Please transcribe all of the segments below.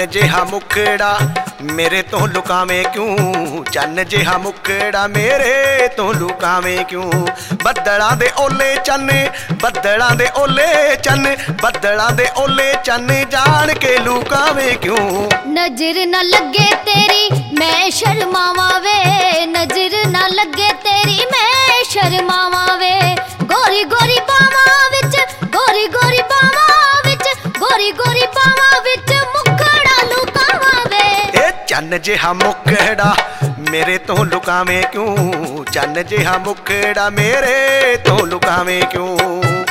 चन्न जिहा मुखड़ा मेरे तो लुकावे क्यों, चन्न जिहा मुखड़ा मेरे तो लुकावे क्यों। बदलां दे ओले चन्न, बदलां दे ओले चन्न, बदलां दे ओले चन्न जान के लुकावे क्यों। नजर न लगे तेरी मैं शर्मावा वे, नजर न लगे तेरी मैं शर्मावा वे। गोरी गोरी बावां विच, गोरी गोरी बावां विच, गोरी गोरी बावां विच मुखड़ा लुकावा वे। ए चन्न जिहा मुखड़ा मेरे तो लुकावे क्यों, चन्न जिहा मुखड़ा मेरे तो लुकावे क्यों।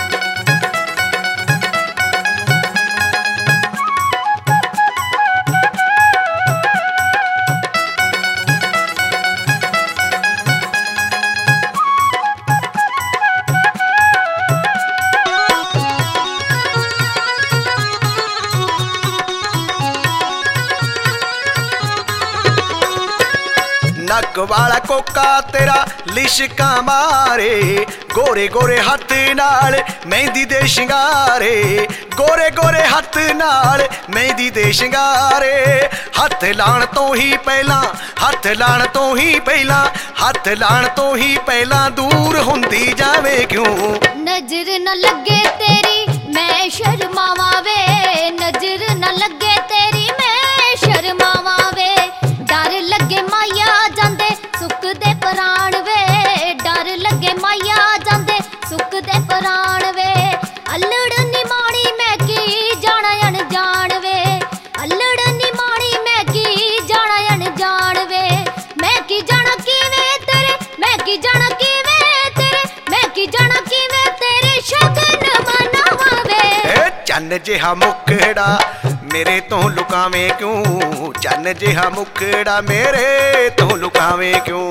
नक वाला कोका तेरा लिशका मारे, गोरे गोरे हथ नाल मेहंदी दे शिंगारे, गोरे गोरे हथ नाल मेहंदी दे शिंगारे। हथ लाण तो ही पहला, हथ लाण तो ही पहला, हथ लाण तो ही पहला दूर हुंदी जावे क्यों। नजर न लगे तेरी मैं शर्मावा वे, नजर न लगे तेरी मैं शर्मावा वे। डर लगे माया जांदे सुख दे प्राण वे, डर लगे माया जांदे सुख दे प्राण वे। अल्लड़ निमाणी मैं की जाना अनजान वे, अल्लड़ निमाणी मैं की जाना अनजान वे। मैं की जाना किवें तेरे, मैं की जाना किवें तेरे, मैं की जाना किवें तेरे शगन मनावा वे। चन्न जिहा मुखड़ा मेरे तो लुकावे क्यों, चन्न जिहा मुखड़ा मेरे तो लुकावे क्यों।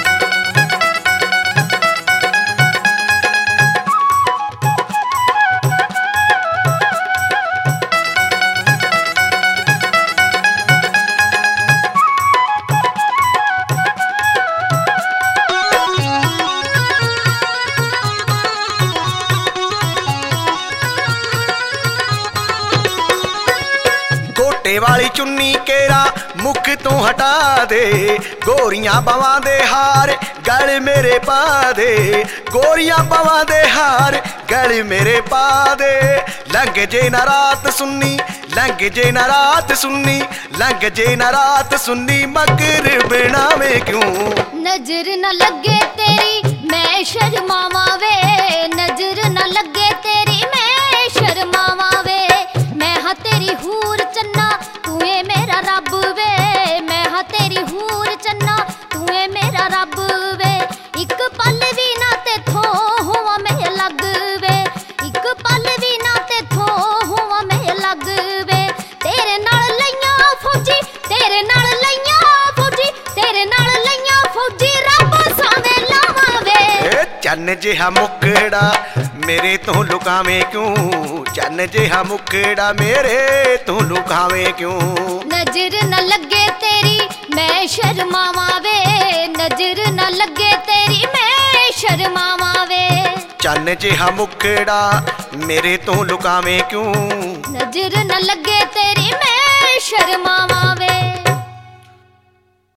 वाली चुन्नी केरा मुख तू हटा दे, गोरियां बावां दे हार गल मेरे पा दे, गोरियां बावां दे हार गल मेरे पा दे। लंघ जे न रात सुन्नी, लंघ जे न रात सुन्नी, लंघ जे न रात सुन्नी मगर बनावे क्यों। नजर न लगे तेरी मैं शर्मावा वे, नजर न लगे तेरी मैं शर्मावा वे। मैं हाँ तेरी हूर चन्ना तू है मेरा रब वे, मैं हाँ तेरी हूर चन्ना तू है मेरा रब वे। एक पल भी ना तेथों होवा मैं लग वे, एक पल भी ना तेथों होवा मैं लग वे। तेरे नाल लइयां फौजी, तेरे नाल लइयां फौजी, तेरे नाल लइयां फौजी रब सावे लावा वे। चन्न जिहा मुखड़ा मेरे तो लुकावे क्यों, चन्न जिहा मुखड़ा मेरे तो लुकावे क्यों। नजर न लगे तेरी मैं शर्मावा वे, नजर न लगे तेरी मैं शर्मावा वे। चन्न जिहा मुखड़ा मेरे तो लुकावे क्यों, नजर न लगे तेरी मैं शर्मावा